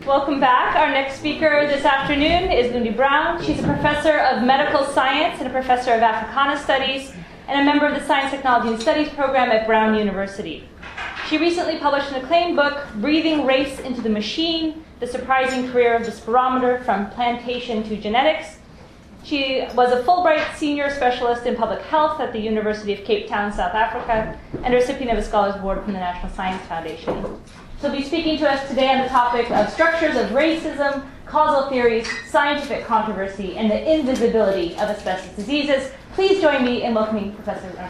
Welcome back. Our next speaker this afternoon is Lundy Brown. She's a professor of medical science and a professor of Africana studies and a member of the Science, Technology, and Studies program at Brown University. She recently published an acclaimed book, Breathing Race into the Machine, The Surprising Career of the Spirometer from Plantation to Genetics. She was a Fulbright Senior Specialist in Public Health at the University of Cape Town, South Africa, and a recipient of a Scholars Award from the National Science Foundation. She'll be speaking to us today on the topic of structures of racism, causal theories, scientific controversy, and the invisibility of asbestos diseases. Please join me in welcoming Professor Brown.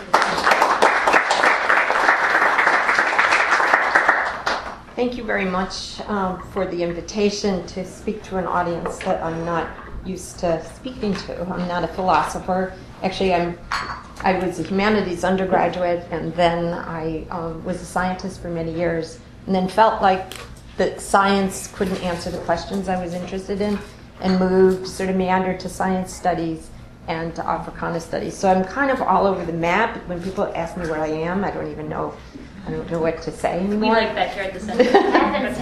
Thank you very much for the invitation to speak to an audience that I'm not used to speaking to. I'm not a philosopher. Actually, I was a humanities undergraduate, and then I was a scientist for many years, and then felt like that science couldn't answer the questions I was interested in, and sort of meandered to science studies and to Africana studies. So I'm kind of all over the map. When people ask me where I am, I don't know what to say anymore. We like that here at the center. That's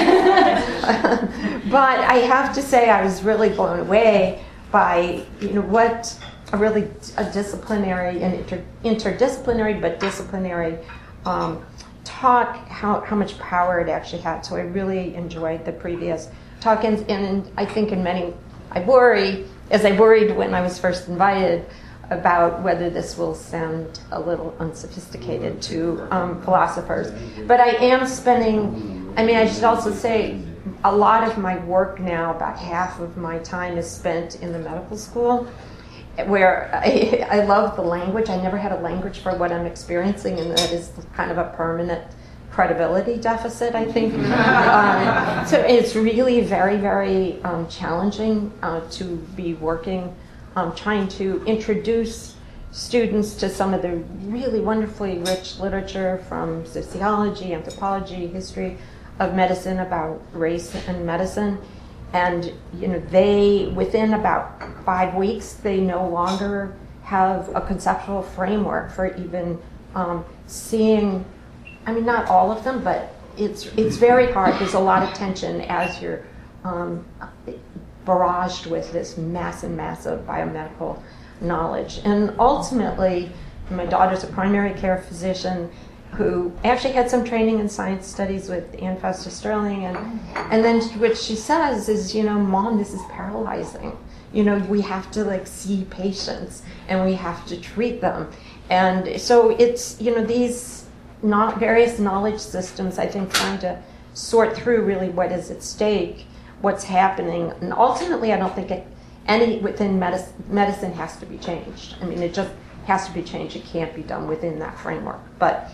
good. But I have to say I was really blown away by what a disciplinary and interdisciplinary but disciplinary talk, how much power it actually had. So I really enjoyed the previous talk, and I think I worried when I was first invited about whether this will sound a little unsophisticated to philosophers. But I am I should also say, a lot of my work now, about half of my time is spent in the medical school, where I love the language. I never had a language for what I'm experiencing, and that is kind of a permanent credibility deficit, I think. So it's really very, very challenging to be working, trying to introduce students to some of the really wonderfully rich literature from sociology, anthropology, history of medicine about race and medicine. And they, within about 5 weeks, they no longer have a conceptual framework for even seeing. Not all of them, but it's very hard. There's a lot of tension as you're barraged with this massive biomedical knowledge. And ultimately, my daughter's a primary care physician who actually had some training in science studies with Ann Foster Sterling, and then what she says is, Mom, this is paralyzing. We have to see patients and we have to treat them, and so it's these various knowledge systems. I think trying to sort through really what is at stake, what's happening, and ultimately, I don't think any within medicine has to be changed. It just has to be changed. It can't be done within that framework, but.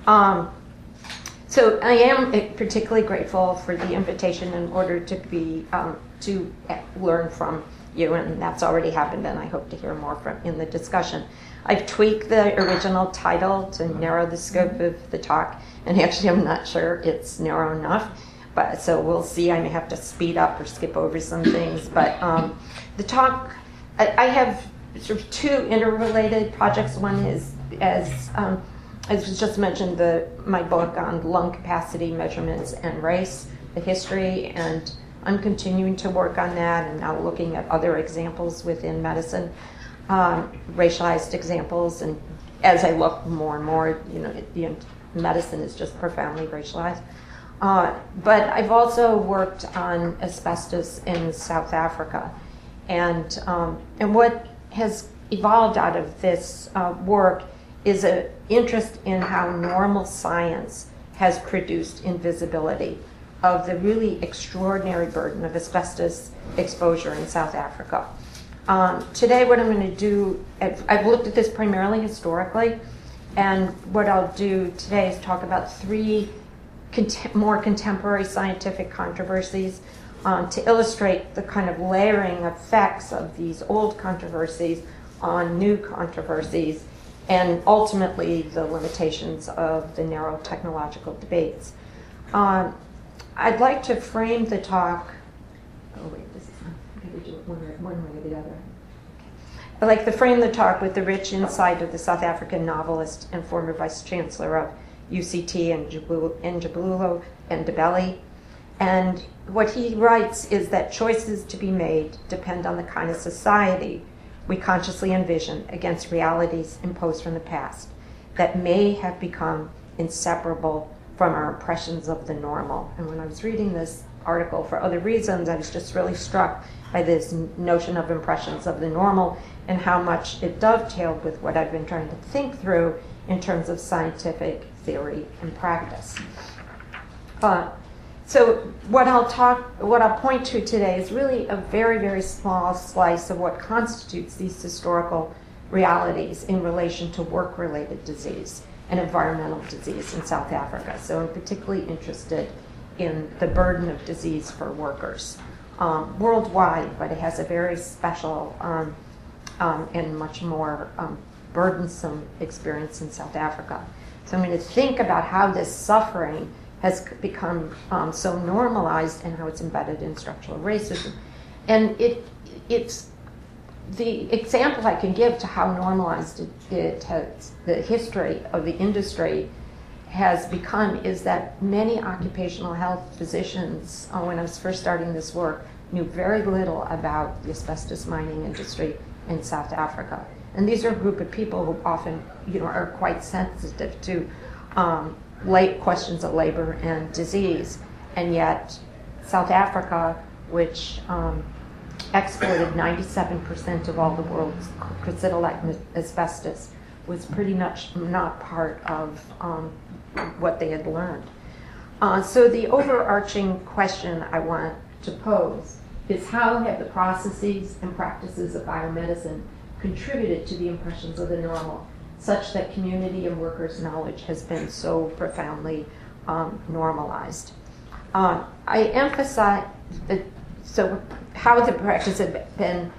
So I am particularly grateful for the invitation in order to be to learn from you, and that's already happened, and I hope to hear more in the discussion. I've tweaked the original title to narrow the scope of the talk, and actually I'm not sure it's narrow enough, but so we'll see. I may have to speed up or skip over some things, but the talk, I have sort of two interrelated projects. One is, as was just mentioned, my book on lung capacity measurements and race, the history, and I'm continuing to work on that and now looking at other examples within medicine, racialized examples, and as I look more and more, medicine is just profoundly racialized. But I've also worked on asbestos in South Africa, and what has evolved out of this work is an interest in how normal science has produced invisibility of the really extraordinary burden of asbestos exposure in South Africa. Today what I'm going to do, I've looked at this primarily historically, and what I'll do today is talk about three more contemporary scientific controversies to illustrate the kind of layering effects of these old controversies on new controversies, and ultimately the limitations of the narrow technological debates. I'd like to frame the talk. Oh wait, this is I'm going to do it one way or the other. I'd like to frame the talk with the rich insight of the South African novelist and former vice chancellor of UCT and Njabulo Ndebele, And what he writes is that choices to be made depend on the kind of society we consciously envision against realities imposed from the past that may have become inseparable from our impressions of the normal. And when I was reading this article for other reasons, I was just really struck by this notion of impressions of the normal and how much it dovetailed with what I've been trying to think through in terms of scientific theory and practice. So what I'll point to today is really a very, very small slice of what constitutes these historical realities in relation to work-related disease and environmental disease in South Africa. So I'm particularly interested in the burden of disease for workers worldwide, but it has a very special and much more burdensome experience in South Africa. So I'm going to think about how this suffering has become so normalized and how it's embedded in structural racism. And it's the example I can give to how normalized it has, the history of the industry has become, is that many occupational health physicians, when I was first starting this work, knew very little about the asbestos mining industry in South Africa. And these are a group of people who often, are quite sensitive to questions of labor and disease. And yet, South Africa, which exported 97% of all the world's crocodile asbestos, was pretty much not part of what they had learned. So the overarching question I want to pose is, how have the processes and practices of biomedicine contributed to the impressions of the normal, such that community and workers' knowledge has been so profoundly normalized? I emphasize that, so how the practice have been,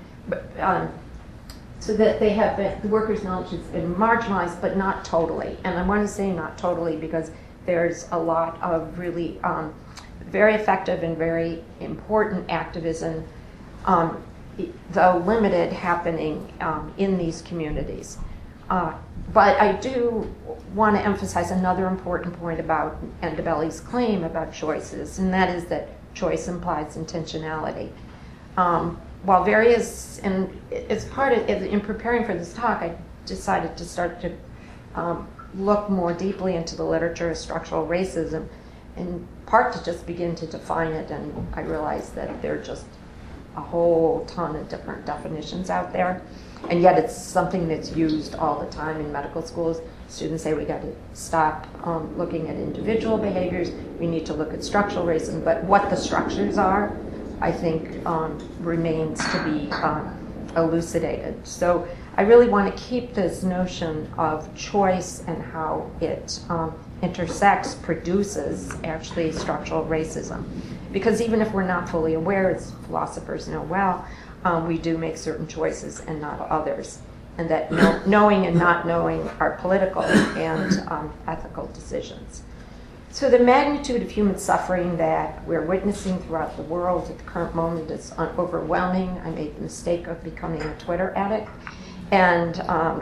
so that they have been, the workers' knowledge has been marginalized, but not totally. And I want to say not totally because there's a lot of really very effective and very important activism, though limited, happening in these communities. But I do want to emphasize another important point about Ndebele's claim about choices, and that is that choice implies intentionality. While various, and as part of, in preparing for this talk, I decided to start to look more deeply into the literature of structural racism, in part to just begin to define it, and I realized that there are just a whole ton of different definitions out there, and yet it's something that's used all the time in medical schools. Students say we got to stop looking at individual behaviors, we need to look at structural racism, but what the structures are, I think, remains to be elucidated. So I really want to keep this notion of choice and how it intersects, produces actually structural racism. Because even if we're not fully aware, as philosophers know well, we do make certain choices and not others. And that knowing and not knowing are political and ethical decisions. So the magnitude of human suffering that we're witnessing throughout the world at the current moment is overwhelming. I made the mistake of becoming a Twitter addict. And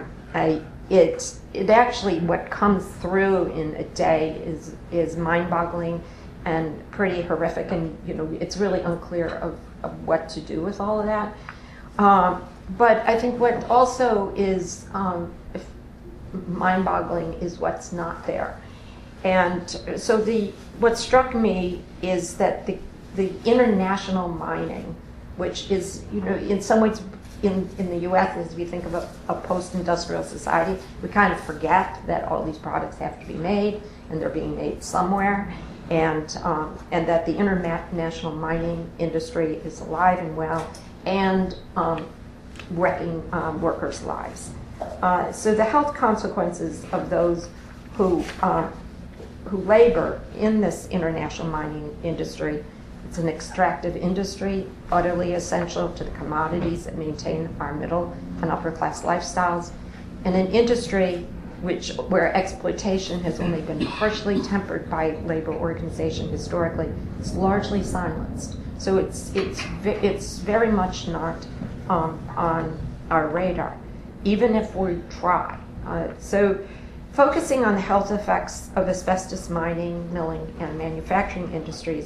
it actually, what comes through in a day is mind-boggling and pretty horrific, and it's really unclear of what to do with all of that. But I think what also is mind-boggling is what's not there. And so what struck me is that the international mining, which is, in some ways, in the U.S., as we think of a post-industrial society, we kind of forget that all these products have to be made, and they're being made somewhere, and that the international mining industry is alive and well, and wrecking workers' lives. So the health consequences of those who labor in this international mining industry, it's an extractive industry, utterly essential to the commodities that maintain our middle and upper class lifestyles, and an industry where exploitation has only been partially tempered by labor organization historically. It's largely silenced. So it's very much not on our radar, even if we try. So focusing on the health effects of asbestos mining, milling, and manufacturing industries,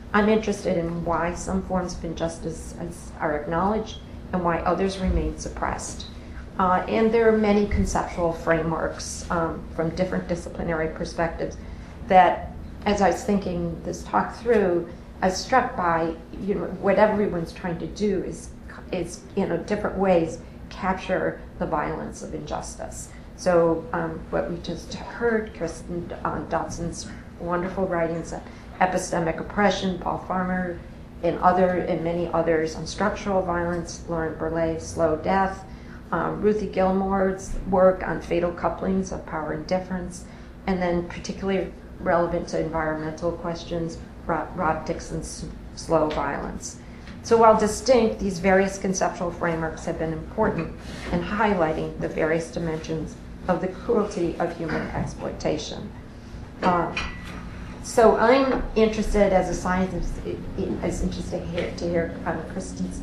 I'm interested in why some forms of injustice are acknowledged and why others remain suppressed. And there are many conceptual frameworks from different disciplinary perspectives that, as I was thinking this talk through, I was struck by, what everyone's trying to do is different ways capture the violence of injustice. So what we just heard, Kirsten Dodson's wonderful writings on epistemic oppression, Paul Farmer, and many others on structural violence, Lauren Burley, Slow Death, Ruthie Gilmore's work on fatal couplings of power and difference, and then particularly relevant to environmental questions, Rob Dixon's Slow Violence. So while distinct, these various conceptual frameworks have been important in highlighting the various dimensions of the cruelty of human exploitation. So I'm interested, as a scientist, it's interesting to hear Kristen's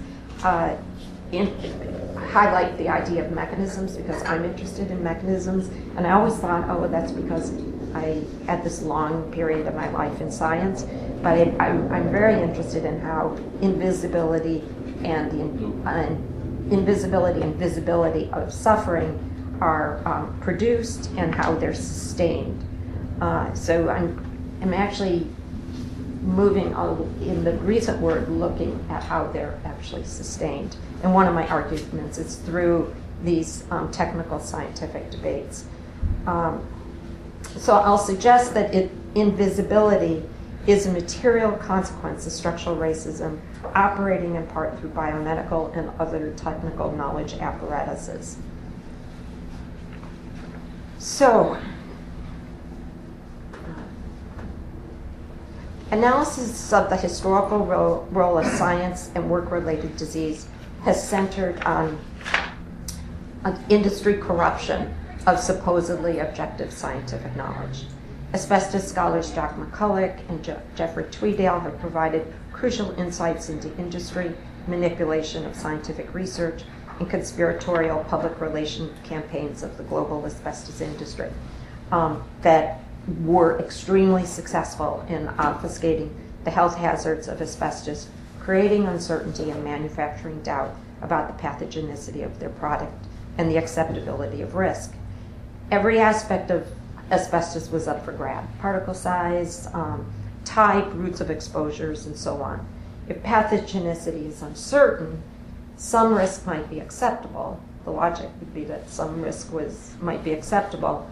highlight the idea of mechanisms, because I'm interested in mechanisms, and I always thought, oh, that's because I had this long period of my life in science, but I'm very interested in how invisibility and visibility of suffering are produced and how they're sustained. So I'm actually moving in the recent work, looking at how they're actually sustained. And one of my arguments is through these technical scientific debates. So I'll suggest that invisibility is a material consequence of structural racism operating in part through biomedical and other technical knowledge apparatuses. So, analysis of the historical role of science and work-related disease has centered on industry corruption of supposedly objective scientific knowledge. Asbestos scholars Jack McCulloch and Jeffrey Tweedale have provided crucial insights into industry, manipulation of scientific research, and conspiratorial public relation campaigns of the global asbestos industry that were extremely successful in obfuscating the health hazards of asbestos, creating uncertainty and manufacturing doubt about the pathogenicity of their product and the acceptability of risk. Every aspect of asbestos was up for grab: particle size, type, routes of exposures, and so on. If pathogenicity is uncertain, some risk might be acceptable. The logic would be that some risk might be acceptable,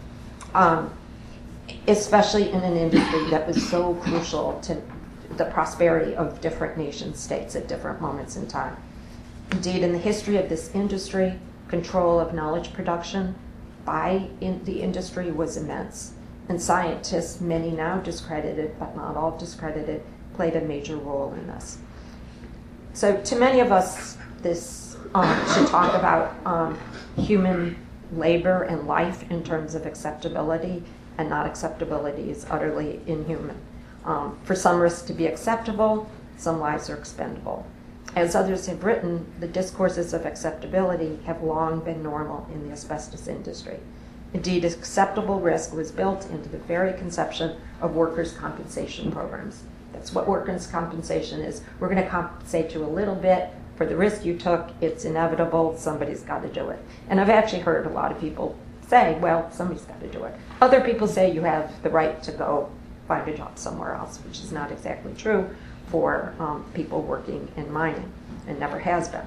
especially in an industry that was so crucial to the prosperity of different nation states at different moments in time. Indeed, in the history of this industry, control of knowledge production by the industry was immense, and scientists, many now discredited, but not all discredited, played a major role in this. So to many of us, this should talk about human labor and life in terms of acceptability, and not acceptability is utterly inhuman. For some risks to be acceptable, some lives are expendable. As others have written, the discourses of acceptability have long been normal in the asbestos industry. Indeed, acceptable risk was built into the very conception of workers' compensation programs. That's what workers' compensation is. We're going to compensate you a little bit for the risk you took. It's inevitable. Somebody's got to do it. And I've actually heard a lot of people say, well, somebody's got to do it. Other people say you have the right to go find a job somewhere else, which is not exactly true for people working in mining, and never has been.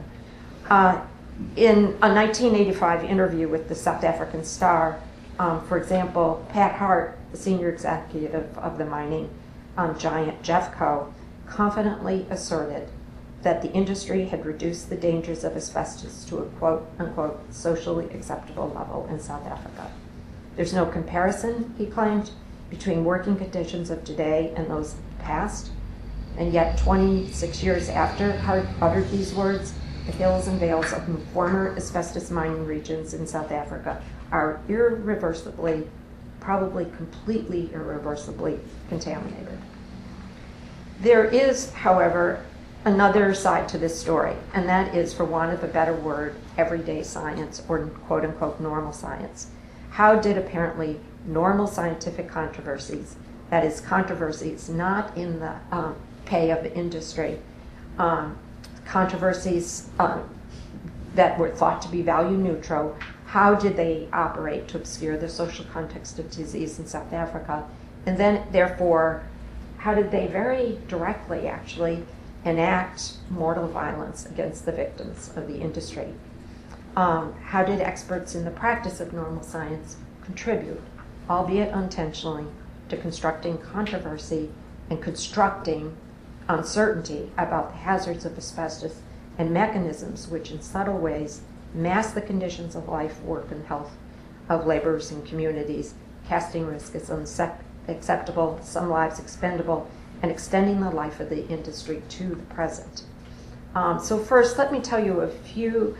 In a 1985 interview with the South African Star, for example, Pat Hart, the senior executive of the mining giant Jeffco, confidently asserted that the industry had reduced the dangers of asbestos to a quote-unquote socially acceptable level in South Africa. There's no comparison, he claimed, between working conditions of today and those of the past. And yet, 26 years after Hart uttered these words, the hills and vales of former asbestos mining regions in South Africa are irreversibly, probably completely irreversibly contaminated. There is, however, another side to this story, and that is, for want of a better word, everyday science, or quote-unquote normal science. How did apparently normal scientific controversies, that is, controversies not in the pay of the industry. Controversies that were thought to be value neutral. How did they operate to obscure the social context of disease in South Africa? And then, therefore, how did they very directly actually enact mortal violence against the victims of the industry? How did experts in the practice of normal science contribute, albeit unintentionally, to constructing controversy and constructing uncertainty about the hazards of asbestos and mechanisms which in subtle ways mask the conditions of life, work, and health of laborers and communities, casting risk as unacceptable, some lives expendable, and extending the life of the industry to the present. So first, let me tell you a few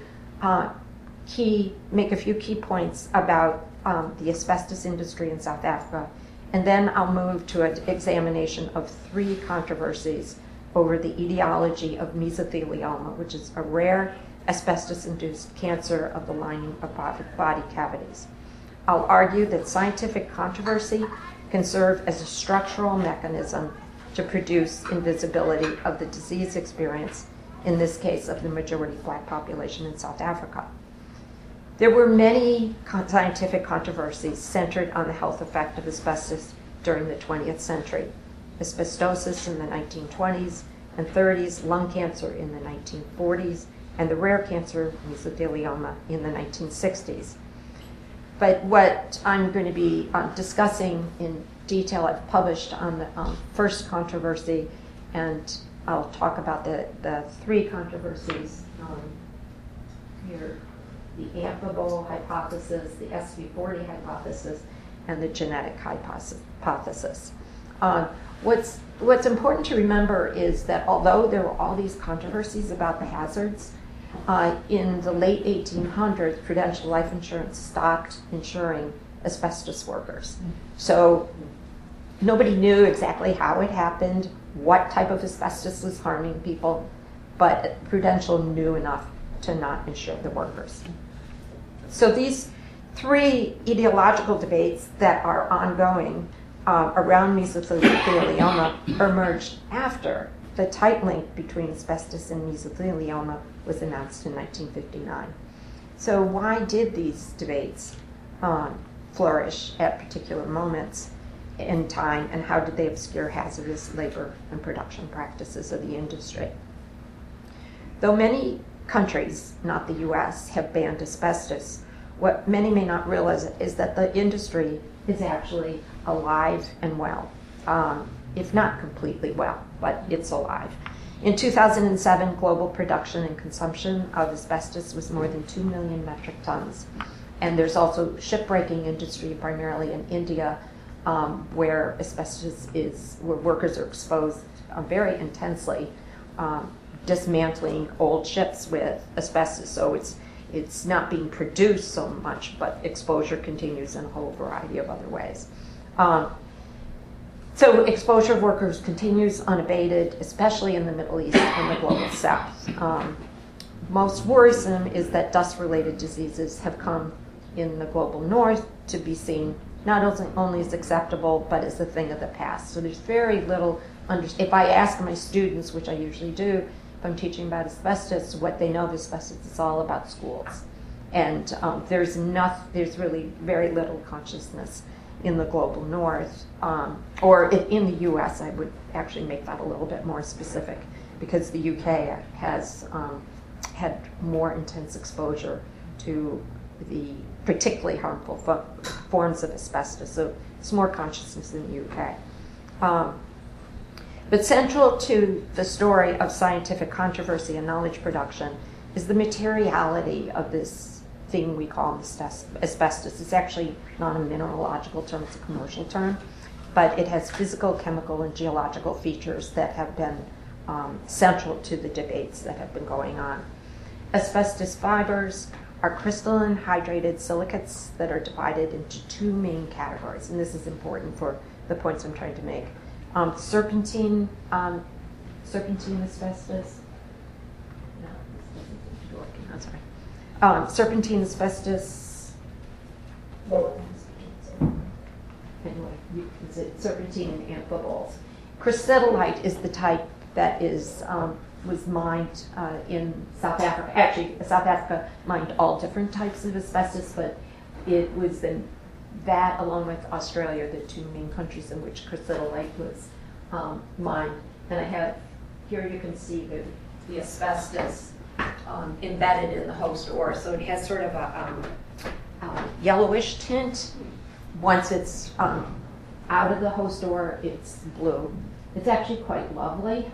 make a few key points about the asbestos industry in South Africa, and then I'll move to an examination of 3 controversies over the etiology of mesothelioma, which is a rare asbestos-induced cancer of the lining of body cavities. I'll argue that scientific controversy can serve as a structural mechanism to produce invisibility of the disease experience, in this case of the majority Black population in South Africa. There were many scientific controversies centered on the health effect of asbestos during the 20th century. Asbestosis in the 1920s and 30s, lung cancer in the 1940s, and the rare cancer mesothelioma in the 1960s. But what I'm going to be discussing in detail, I've published on the first controversy, and I'll talk about the 3 controversies here. The amphibole hypothesis, the SV40 hypothesis, and the genetic hypothesis. What's important to remember is that although there were all these controversies about the hazards, in the late 1800s, Prudential Life Insurance stopped insuring asbestos workers. So nobody knew exactly how it happened, what type of asbestos was harming people, but Prudential knew enough to not insure the workers. So these 3 ideological debates that are ongoing around mesothelioma emerged after the tight link between asbestos and mesothelioma was announced in 1959. So why did these debates flourish at particular moments in time, and how did they obscure hazardous labor and production practices of the industry? Though many countries, not the US, have banned asbestos, what many may not realize is that the industry is actually alive and well, if not completely well, but it's alive. In 2007, global production and consumption of asbestos was more than 2 million metric tons. And there's also shipbreaking industry, primarily in India, where asbestos where workers are exposed very intensely, dismantling old ships with asbestos. So it's not being produced so much, but exposure continues in a whole variety of other ways. So exposure of workers continues unabated, especially in the Middle East and the global South. Most worrisome is that dust-related diseases have come in the global North to be seen not only as acceptable, but as a thing of the past. So there's very little if I ask my students, which I usually do, if I'm teaching about asbestos, what they know of asbestos, it's all about schools. And there's really very little consciousness in the global North, or in the US. I would actually make that a little bit more specific, because the UK has had more intense exposure to the particularly harmful forms of asbestos, so it's more consciousness in the UK. But central to the story of scientific controversy and knowledge production is the materiality of this thing we call asbestos. It's actually not a mineralogical term, it's a commercial term, but it has physical, chemical, and geological features that have been central to the debates that have been going on. Asbestos fibers are crystalline hydrated silicates that are divided into 2 main categories, and this is important for the points I'm trying to make. Serpentine asbestos. No, this doesn't seem to be working. I'm sorry. Serpentine asbestos. Anyway, serpentine and amphiboles. Crystallite is the type that was mined in South Africa. Actually, South Africa mined all different types of asbestos, but it was that, along with Australia, the two main countries in which crucidolite was mined. And I have, here you can see the asbestos embedded in the host ore. So it has sort of a yellowish tint. Once it's out of the host ore, it's blue. It's actually quite lovely.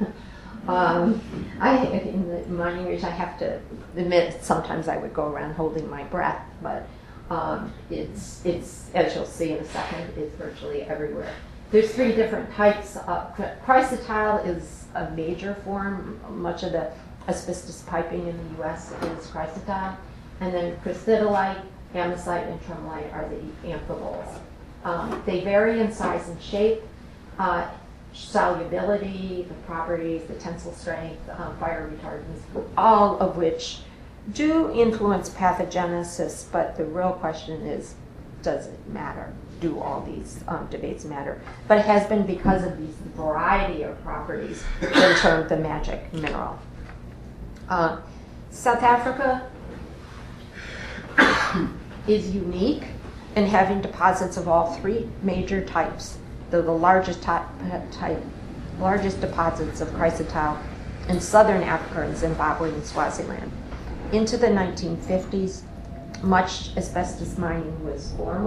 In the mining region, I have to admit, sometimes I would go around holding my breath, but it's as you'll see in a second, it's virtually everywhere. There's three different types. Chrysotile is a major form. Much of the asbestos piping in the U.S. is chrysotile. And then crucidolite, amosite, and tremolite are the amphiboles. They vary in size and shape, solubility, the properties, the tensile strength, fire retardants, all of which do influence pathogenesis, but the real question is, does it matter? Do all these debates matter? But it has been because of these variety of properties been termed the magic mineral. South Africa is unique in having deposits of all three major types. They're the largest deposits of chrysotile in southern Africa and Zimbabwe and Swaziland. Into the 1950s, much asbestos mining was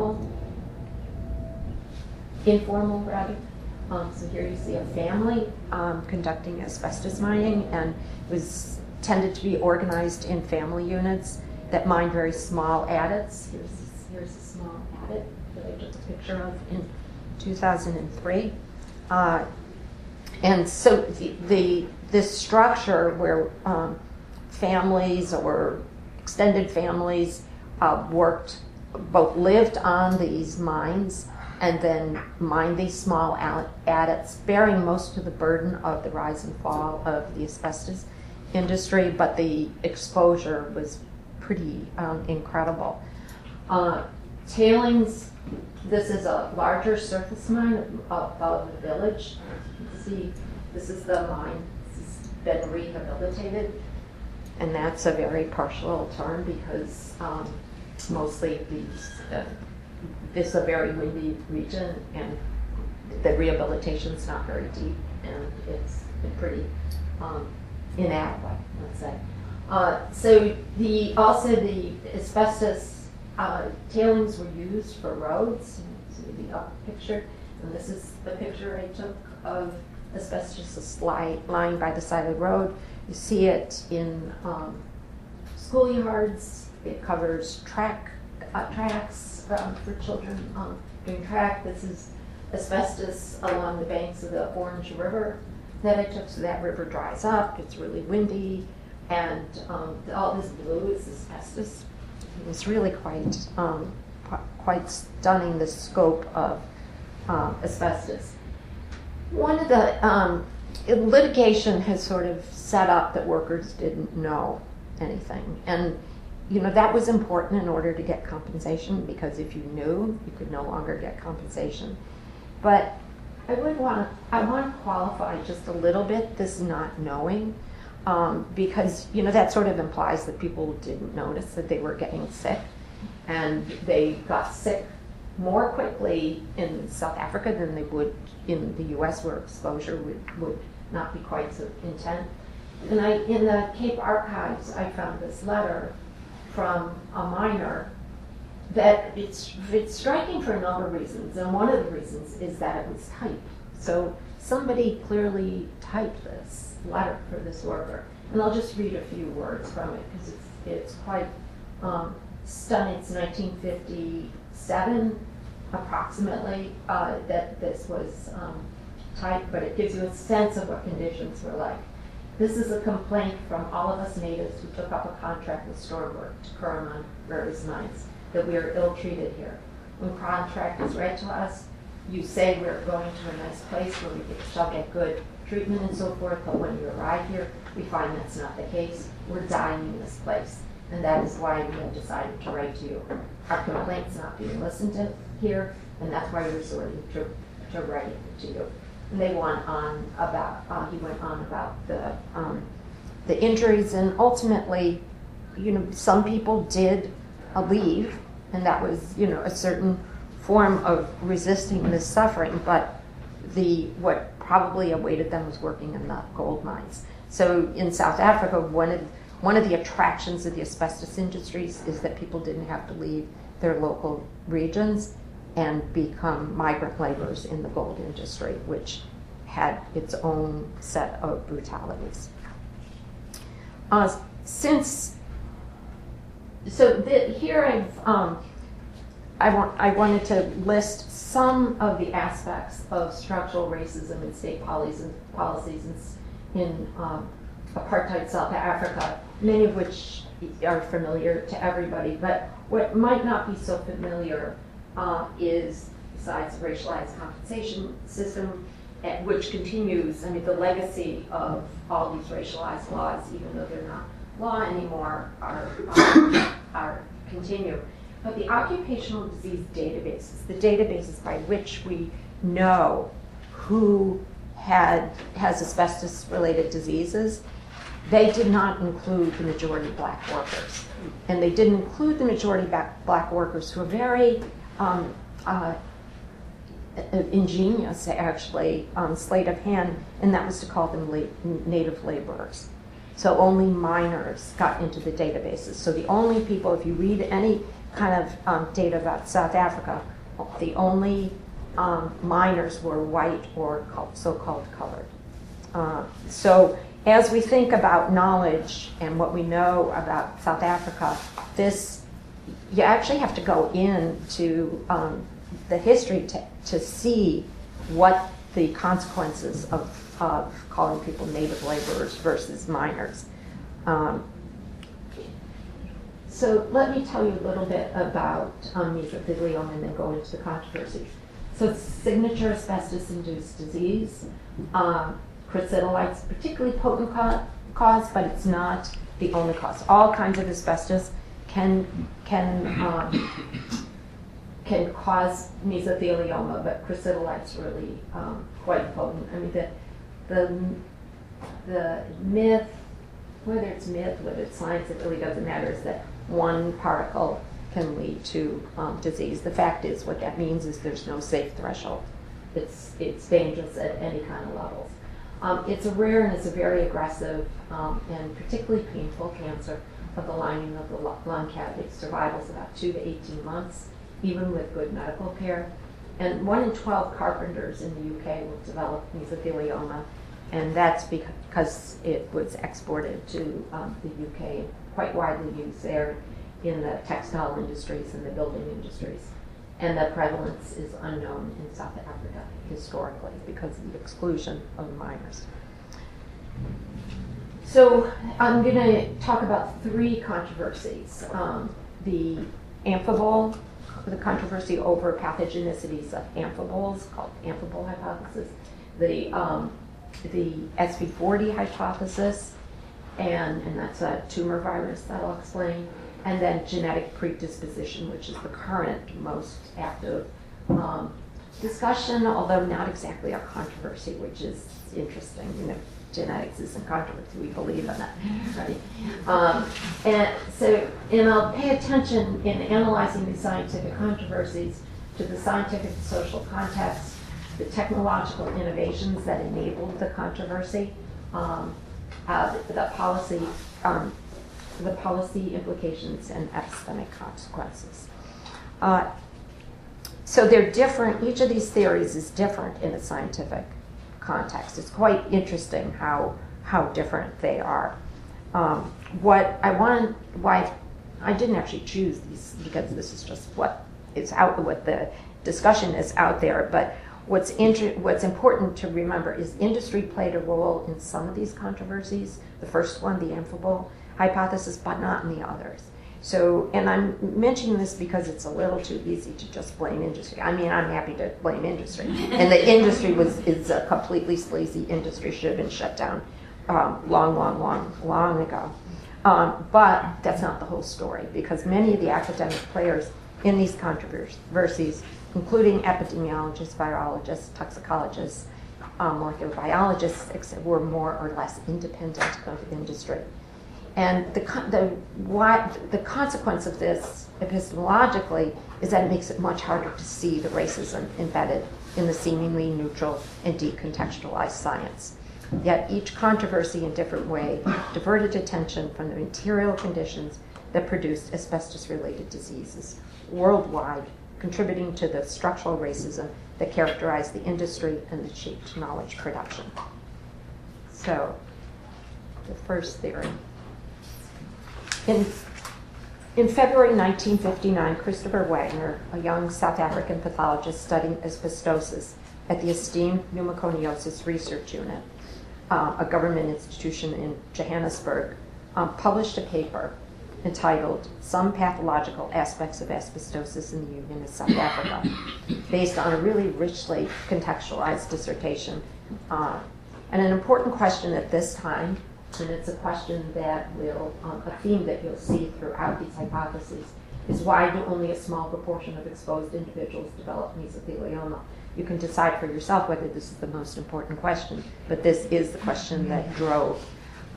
informal rather. So here you see a family conducting asbestos mining, and it was tended to be organized in family units that mined very small adits. Here's a small adit that I took a picture of in 2003. And so this structure where families or extended families lived on these mines and then mined these small adits, bearing most of the burden of the rise and fall of the asbestos industry, but the exposure was pretty incredible. Tailings, this is a larger surface mine above the village. You can see this is the mine. This has been rehabilitated. And that's a very partial term because mostly this is a very windy region and the rehabilitation's not very deep and it's pretty inadequate, let's say. So the asbestos tailings were used for roads. You see the upper picture, and this is the picture I took of asbestos lying by the side of the road. You see it in schoolyards. It covers tracks for children doing track. This is asbestos along the banks of the Orange River that I took. So that river dries up. It's really windy, and all this blue is asbestos. It's really quite stunning, the scope of asbestos. One of the litigation has sort of set up that workers didn't know anything, and that was important in order to get compensation, because if you knew, you could no longer get compensation. But I want to qualify just a little bit this not knowing, because that sort of implies that people didn't notice that they were getting sick, and they got sick more quickly in South Africa than they would in the U.S., where exposure would not be quite so intense. And in the Cape Archives, I found this letter from a miner that it's striking for a number of reasons, and one of the reasons is that it was typed. So somebody clearly typed this letter for this worker, and I'll just read a few words from it because it's quite stunning. It's 1957 approximately that this was typed, but it gives you a sense of what conditions were like. This is a complaint from all of us natives who took up a contract with Stormberg to Kuruman Rari's mines that we are ill-treated here. When contract is read to us, you say we're going to a nice place where we shall get good treatment and so forth, but when you arrive here, we find that's not the case. We're dying in this place, and that is why we have decided to write to you. Our complaint's not being listened to here, and that's why we're resorting to writing to you. They went on about he went on about the injuries, and ultimately, some people did leave, and that was a certain form of resisting this suffering. But what probably awaited them was working in the gold mines. So in South Africa, one of the attractions of the asbestos industries is that people didn't have to leave their local regions and become migrant laborers in the gold industry, which had its own set of brutalities. Here I wanted to list some of the aspects of structural racism in state policies in apartheid South Africa, many of which are familiar to everybody. But what might not be so familiar is, besides the racialized compensation system, which continues, the legacy of all these racialized laws, even though they're not law anymore, are continue. But the occupational disease databases, the databases by which we know who has asbestos-related diseases, they did not include the majority black workers. And they didn't include the majority black workers who are very ingenious, actually, sleight of hand, and that was to call them native laborers. So only minors got into the databases. So the only people, if you read any kind of data about South Africa, the only minors were white or so-called colored. So as we think about knowledge and what we know about South Africa, you actually have to go into the history to see what the consequences of calling people native laborers versus minors. So let me tell you a little bit about mesothelioma and then go into the controversy. So it's signature asbestos-induced disease. Crucidolight's a particularly potent cause, but it's not the only cause. All kinds of asbestos can cause mesothelioma, but crucidolight's really quite potent. The myth, whether it's myth, whether it's science, it really doesn't matter, is that one particle can lead to disease. The fact is, what that means is there's no safe threshold. It's dangerous at any kind of levels. It's a rare and it's a very aggressive and particularly painful cancer of the lining of the lung cavity. Survival is about 2 to 18 months, even with good medical care. And 1 in 12 carpenters in the UK will develop mesothelioma, and that's because it was exported to the UK, quite widely used there in the textile industries and the building industries. And the prevalence is unknown in South Africa historically because of the exclusion of minors. So I'm going to talk about 3 controversies. The amphibole, the controversy over pathogenicities of amphiboles, called amphibole hypothesis, the SV40 hypothesis, and that's a tumor virus that I'll explain, and then genetic predisposition, which is the current most active discussion, although not exactly a controversy, which is interesting. Genetics isn't controversy, we believe in it, right? And I'll pay attention in analyzing these scientific controversies to the scientific and social context, the technological innovations that enabled the controversy, the policy implications and epistemic consequences. So they're different. Each of these theories is different in a scientific context. It's quite interesting how different they are. Why I didn't actually choose these because this is just what the discussion is out there. But what's important to remember is industry played a role in some of these controversies. The first one, the amphibole hypothesis, but not in the others. So, and I'm mentioning this because it's a little too easy to just blame industry. I'm happy to blame industry. And the industry is a completely sleazy industry, should have been shut down long ago. But that's not the whole story, because many of the academic players in these controversies, including epidemiologists, virologists, toxicologists, molecular biologists were more or less independent of industry. And the consequence of this epistemologically is that it makes it much harder to see the racism embedded in the seemingly neutral and decontextualized science. Yet each controversy in a different way diverted attention from the material conditions that produced asbestos-related diseases worldwide, contributing to the structural racism that characterized the industry and achieved knowledge production. So, the first theory. In February 1959, Christopher Wagner, a young South African pathologist studying asbestosis at the esteemed pneumoconiosis research unit, a government institution in Johannesburg, published a paper entitled Some Pathological Aspects of Asbestosis in the Union of South Africa, based on a really richly contextualized dissertation. And an important question at this time, and it's a question that a theme that you'll see throughout these hypotheses, is why do only a small proportion of exposed individuals develop mesothelioma? You can decide for yourself whether this is the most important question, but this is the question that drove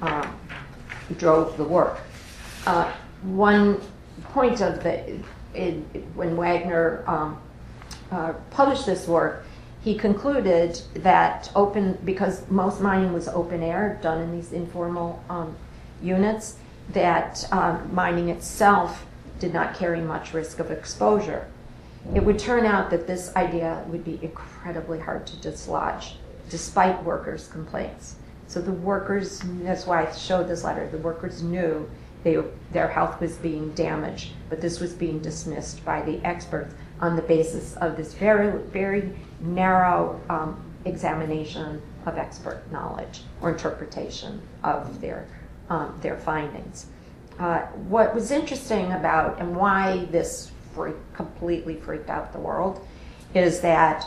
the work. One point of when Wagner published this work, he concluded that because most mining was open air, done in these informal units, that mining itself did not carry much risk of exposure. It would turn out that this idea would be incredibly hard to dislodge, despite workers' complaints. So the workers, that's why I showed this letter, the workers knew their health was being damaged, but this was being dismissed by the experts on the basis of this very, very narrow examination of expert knowledge or interpretation of their findings. What was interesting about and why this completely freaked out the world is that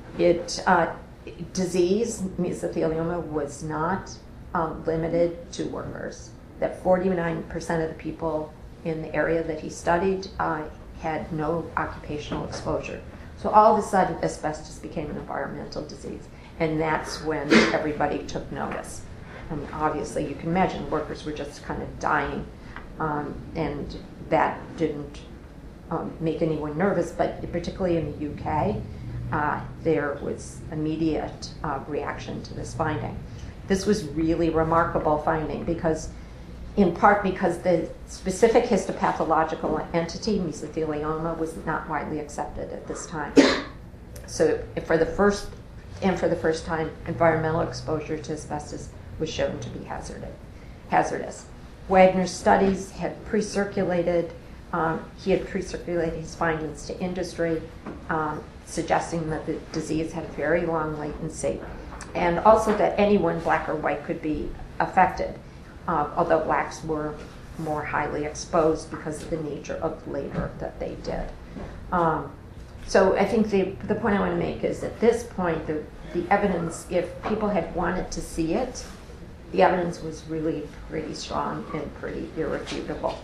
disease, mesothelioma, was not limited to workers. That 49% of the people in the area that he studied had no occupational exposure. So all of a sudden, asbestos became an environmental disease, and that's when everybody took notice. I mean, obviously, you can imagine workers were just kind of dying, and that didn't make anyone nervous, but particularly in the UK, there was immediate reaction to this finding. This was really remarkable finding in part because the specific histopathological entity, mesothelioma, was not widely accepted at this time. So for the first time, environmental exposure to asbestos was shown to be hazardous. Wagner's studies had pre-circulated. He had pre-circulated his findings to industry, suggesting that the disease had a very long latency, and also that anyone, black or white, could be affected, although blacks were more highly exposed because of the nature of the labor that they did. So I think the point I want to make is at this point, the evidence, if people had wanted to see it, the evidence was really pretty strong and pretty irrefutable.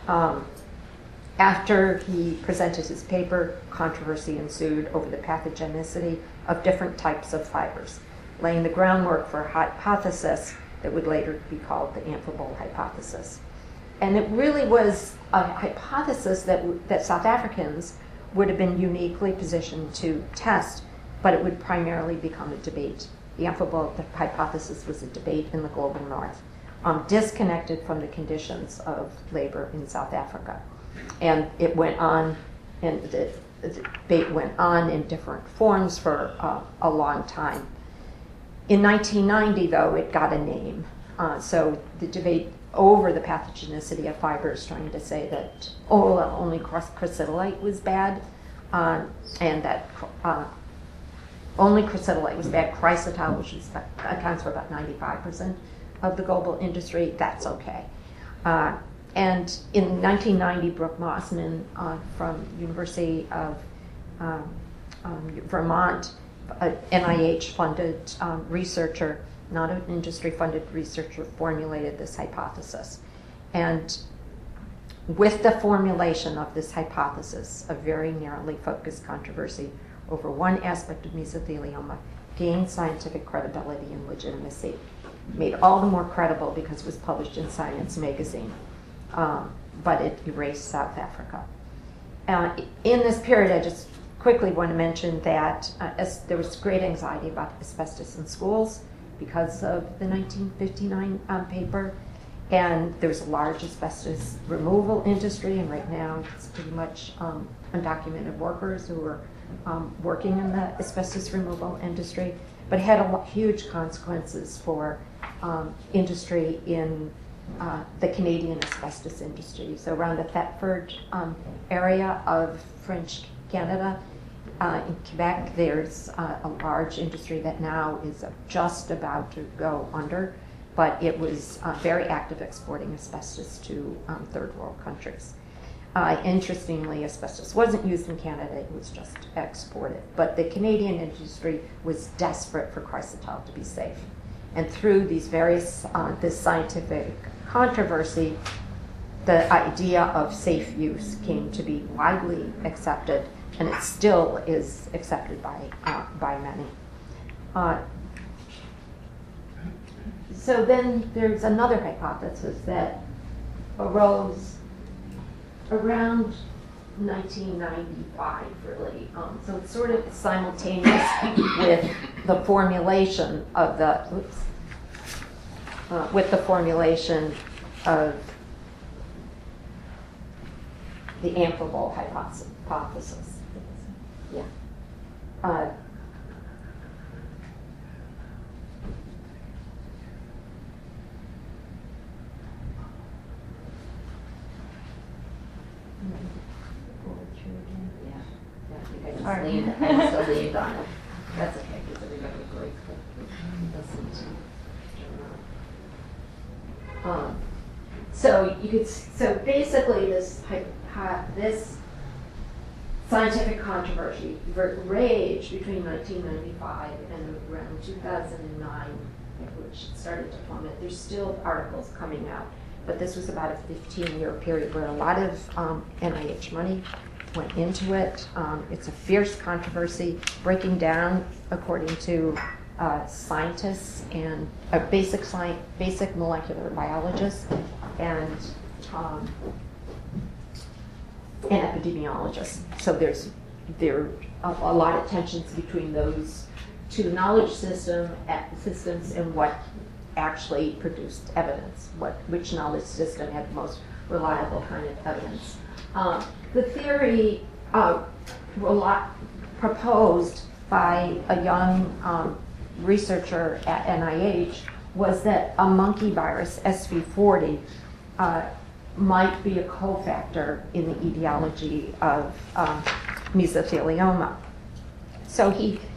After he presented his paper, controversy ensued over the pathogenicity of different types of fibers, laying the groundwork for a hypothesis that would later be called the amphibole hypothesis. And it really was a hypothesis that South Africans would have been uniquely positioned to test, but it would primarily become a debate. The amphibole hypothesis was a debate in the global north, disconnected from the conditions of labor in South Africa. And it went on, and the debate went on in different forms for a long time. In 1990, though, it got a name. So the debate over the pathogenicity of fibers, trying to say that only crucidolite was bad, and that only crucidolite was bad. Chrysotile, which accounts for about 95% of the global industry, that's okay. And in 1990, Brooke Mossman from University of Vermont, an NIH-funded researcher, not an industry-funded researcher, formulated this hypothesis. And with the formulation of this hypothesis, a very narrowly focused controversy over one aspect of mesothelioma gained scientific credibility and legitimacy. Made all the more credible because it was published in Science magazine, but it erased South Africa. In this period, I just quickly want to mention that there was great anxiety about asbestos in schools because of the 1959 paper, and there was a large asbestos removal industry, and right now it's pretty much undocumented workers who are working in the asbestos removal industry, but it had huge consequences for industry in the Canadian asbestos industry. So around the Thetford area of French Canada, in Quebec, there's a large industry that now is just about to go under, but it was very active exporting asbestos to third world countries. Interestingly, asbestos wasn't used in Canada, it was just exported. But the Canadian industry was desperate for Chrysotile to be safe. And through these various, this scientific controversy, the idea of safe use came to be widely accepted, and it still is accepted by many. So then there's another hypothesis that arose around 1995, really. So it's sort of simultaneous with the formulation of the, the amphibole hypothesis. Yeah. I still leaned on it. That's okay, because everybody agrees. So basically this scientific controversy raged between 1995 and around 2009, which started to plummet. There's still articles coming out, but this was about a 15-year period where a lot of NIH money went into it. It's a fierce controversy, breaking down according to scientists and basic molecular biologists and epidemiologists. So there are a lot of tensions between those two knowledge systems and what actually produced evidence, which knowledge system had the most reliable kind of evidence. The theory proposed by a young researcher at NIH was that a monkey virus, SV40, might be a cofactor in the etiology of mesothelioma. So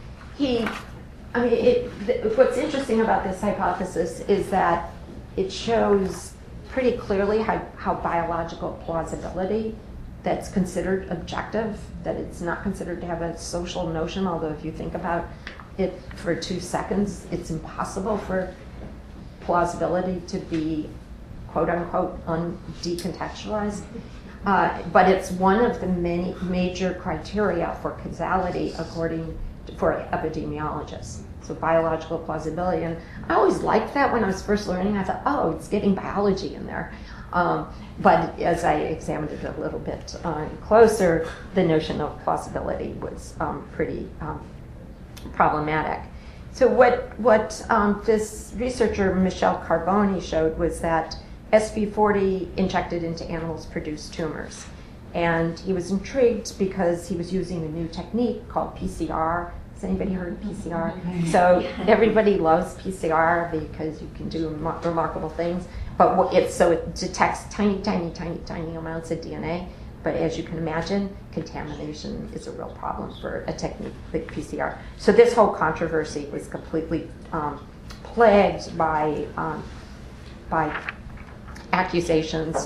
what's interesting about this hypothesis is that it shows pretty clearly how biological plausibility that's considered objective, that it's not considered to have a social notion, although if you think about it for 2 seconds, it's impossible for plausibility to be quote-unquote decontextualized. But it's one of the many major criteria for causality for epidemiologists. So biological plausibility. And I always liked that when I was first learning. I thought, oh, it's getting biology in there. But as I examined it a little bit closer, the notion of plausibility was pretty problematic. So what this researcher, Michel Carboni, showed was that SV40 injected into animals produced tumors. And he was intrigued because he was using a new technique called PCR. Has anybody heard of PCR? So everybody loves PCR because you can do remarkable things. But it detects tiny amounts of DNA. But as you can imagine, contamination is a real problem for a technique like PCR. So this whole controversy was completely plagued by accusations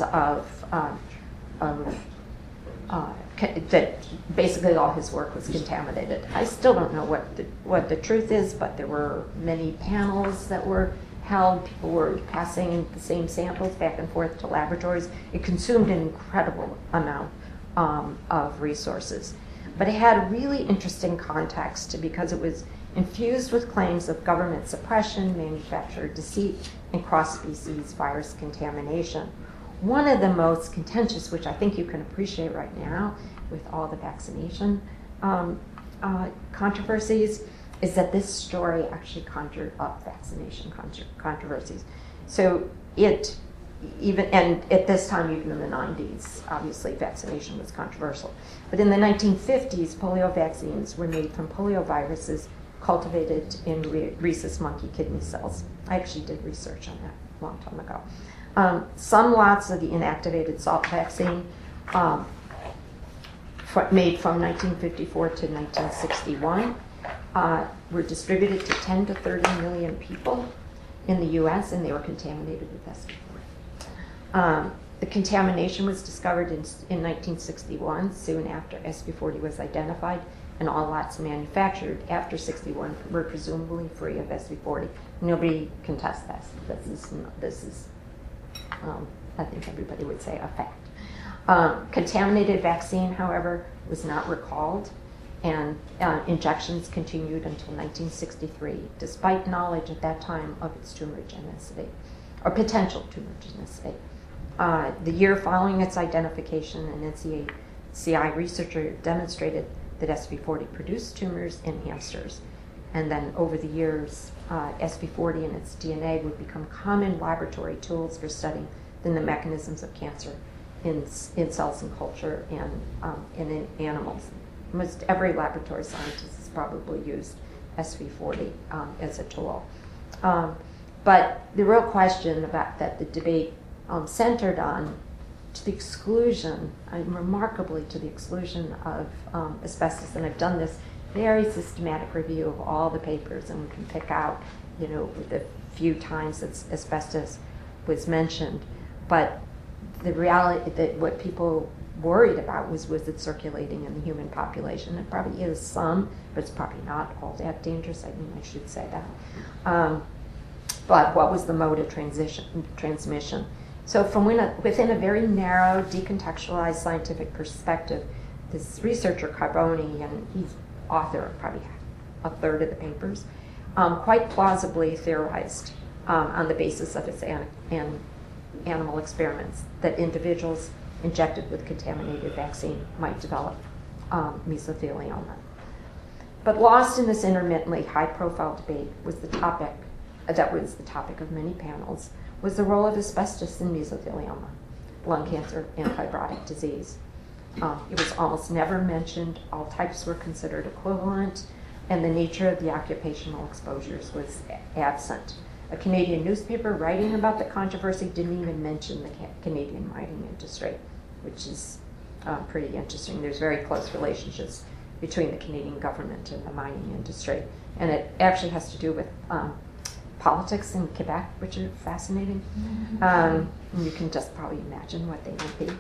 that basically all his work was contaminated. I still don't know what the truth is, but there were many panels that were held. People were passing the same samples back and forth to laboratories. It consumed an incredible amount of resources. But it had a really interesting context because it was infused with claims of government suppression, manufacturer deceit, and cross-species virus contamination. One of the most contentious, which I think you can appreciate right now with all the vaccination controversies, is that this story actually conjured up vaccination controversies. So it even, and at this time, even in the 90s, obviously vaccination was controversial. But in the 1950s, polio vaccines were made from polioviruses cultivated in rhesus monkey kidney cells. I actually did research on that a long time ago. Some lots of the inactivated salt vaccine made from 1954 to 1961 were distributed to 10 to 30 million people in the U.S., and they were contaminated with SV40. The contamination was discovered in 1961, soon after SV40 was identified, and all lots manufactured after 61 were presumably free of SV40. Nobody contests this is I think everybody would say, a fact. Contaminated vaccine, however, was not recalled, and injections continued until 1963, despite knowledge at that time of its tumorigenicity, or potential tumorigenicity. The year following its identification, an NCI researcher demonstrated that SV40 produced tumors in hamsters. And then over the years, SV40 and its DNA would become common laboratory tools for studying the mechanisms of cancer in cells and culture and in animals. Almost every laboratory scientist has probably used SV40 as a tool. But the real question about that the debate centered on, to the exclusion, remarkably to the exclusion of asbestos, and I've done this very systematic review of all the papers, and we can pick out, the few times that asbestos was mentioned. But the reality that what people worried about was it circulating in the human population? It probably is some, but it's probably not all that dangerous. I should say that. But what was the mode of transmission? So from within a very narrow, decontextualized scientific perspective, this researcher, Carboni, and he's author of probably a third of the papers, quite plausibly theorized on the basis of its animal experiments that individuals injected with contaminated vaccine might develop mesothelioma. But lost in this intermittently high-profile debate was the topic of many panels, was the role of asbestos in mesothelioma, lung cancer, and fibrotic disease. It was almost never mentioned. All types were considered equivalent, and the nature of the occupational exposures was absent. A Canadian newspaper writing about the controversy didn't even mention the Canadian mining industry, which is pretty interesting. There's very close relationships between the Canadian government and the mining industry, and it actually has to do with politics in Quebec, which are fascinating. You can just probably imagine what they would be.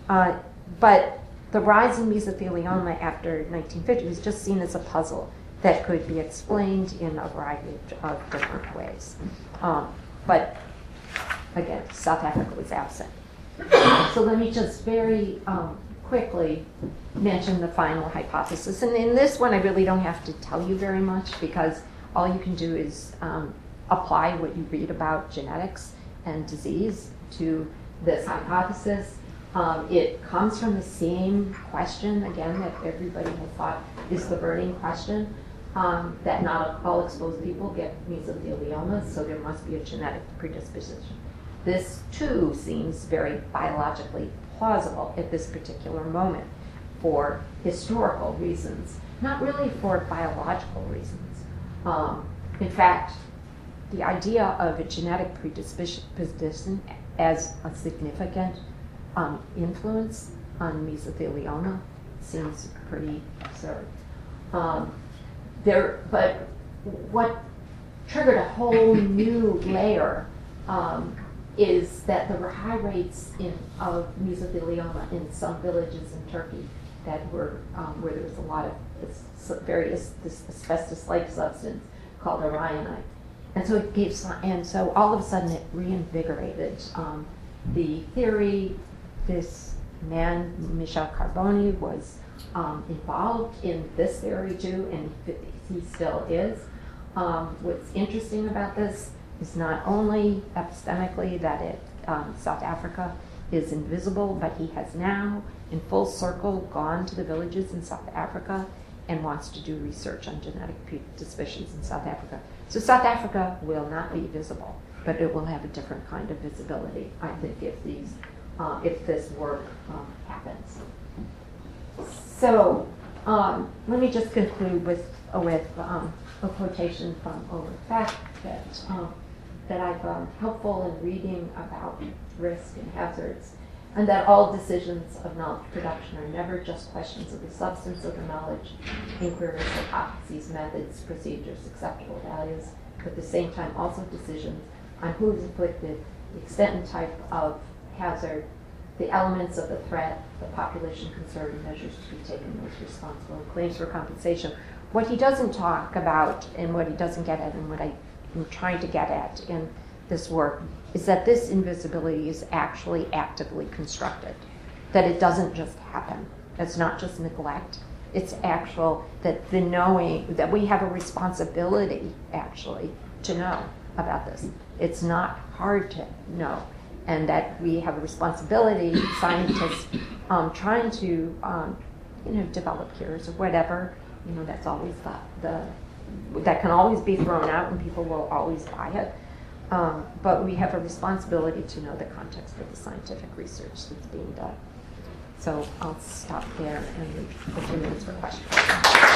But the rise in mesothelioma after 1950 was just seen as a puzzle that could be explained in a variety of different ways. But again, South Africa was absent. So let me just very quickly mention the final hypothesis. And in this one, I really don't have to tell you very much, because all you can do is apply what you read about genetics and disease to this hypothesis. It comes from the same question, again, that everybody has thought is the burning question, that not all exposed people get mesothelioma, so there must be a genetic predisposition. This, too, seems very biologically plausible at this particular moment for historical reasons, not really for biological reasons. In fact, the idea of a genetic predisposition as a significant influence on mesothelioma seems pretty absurd. But what triggered a whole new layer is that there were high rates of mesothelioma in some villages in Turkey that were where there was a lot of this asbestos-like substance called aragonite. And so all of a sudden it reinvigorated the theory. This man, Michel Carboni, was involved in this theory too, and he still is. What's interesting about this is not only epistemically that South Africa is invisible, but he has now, in full circle, gone to the villages in South Africa and wants to do research on genetic predispositions in South Africa. So South Africa will not be visible, but it will have a different kind of visibility, I think, if this work happens. So let me just conclude with a quotation from Ulrich Beck that I found helpful in reading about risk and hazards, and that all decisions of knowledge production are never just questions of the substance of the knowledge, inquiries, hypotheses, methods, procedures, acceptable values, but at the same time also decisions on who is afflicted, the extent and type of hazard, the elements of the threat, the population concerned, and measures to be taken most responsible, and claims for compensation. What he doesn't talk about, and what he doesn't get at, and what I'm trying to get at in this work, is that this invisibility is actually actively constructed, that it doesn't just happen. It's not just neglect. It's actual, that the knowing, that we have a responsibility, actually, to know about this. It's not hard to know. And that we have a responsibility, scientists trying to, develop cures or whatever. That's always that can always be thrown out, and people will always buy it. But we have a responsibility to know the context of the scientific research that's being done. So I'll stop there and leave a few minutes for questions.